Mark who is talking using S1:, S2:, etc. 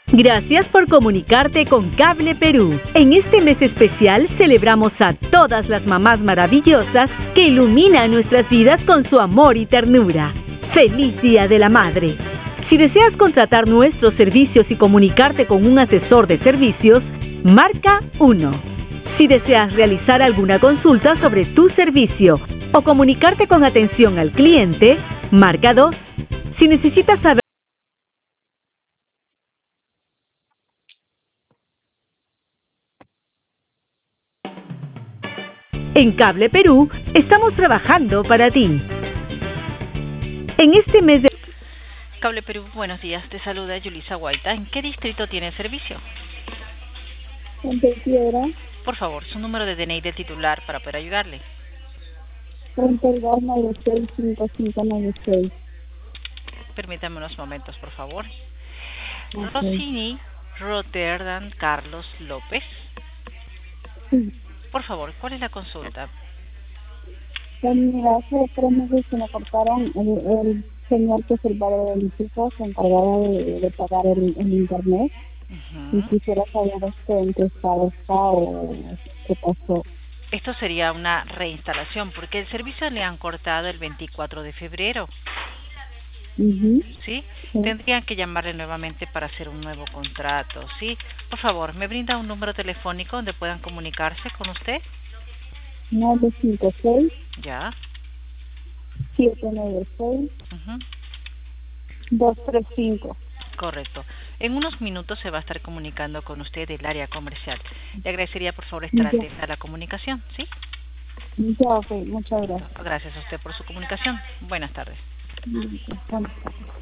S1: Gracias por comunicarte con Cable Perú. En este mes especial celebramos a todas las mamás maravillosas que iluminan nuestras vidas con su amor y ternura. ¡Feliz Día de la Madre! Si deseas contratar nuestros servicios y comunicarte con un asesor de servicios, marca 1. Si deseas realizar alguna consulta sobre tu servicio o comunicarte con atención al cliente, marca 2. Si necesitas saber en Cable Perú, estamos trabajando para ti. En este mes de...
S2: Cable Perú, buenos días. Te saluda Yulisa Guaita. ¿En qué distrito tiene servicio?
S3: En Piedra.
S2: Por favor, su número de DNI del titular para poder ayudarle.
S3: 32965596.
S2: Permítame unos momentos, por favor.
S3: Okay.
S2: Rossini Rotterdam Carlos López.
S3: Sí.
S2: Por favor, ¿cuál es la consulta?
S3: Mira, hace 3 meses que me cortaron el señor que es el padre de mis hijos, se encargaba de pagar el internet. Y quisiera saber en qué estado está o qué pasó.
S2: Esto sería una reinstalación, porque el servicio le han cortado el 24 de febrero. ¿Sí? Sí. Tendrían que llamarle nuevamente para hacer un nuevo contrato, ¿sí? Por favor, ¿me brinda un número telefónico donde puedan comunicarse con usted?
S3: 956.
S2: Ya.
S3: 796. 235.
S2: Correcto. En unos minutos se va a estar comunicando con usted del área comercial. Le agradecería, por favor, estar atenta a la comunicación, ¿sí?
S3: Ya, ok. Muchas gracias.
S2: Gracias a usted por su comunicación. Buenas tardes.
S3: Buenas tardes.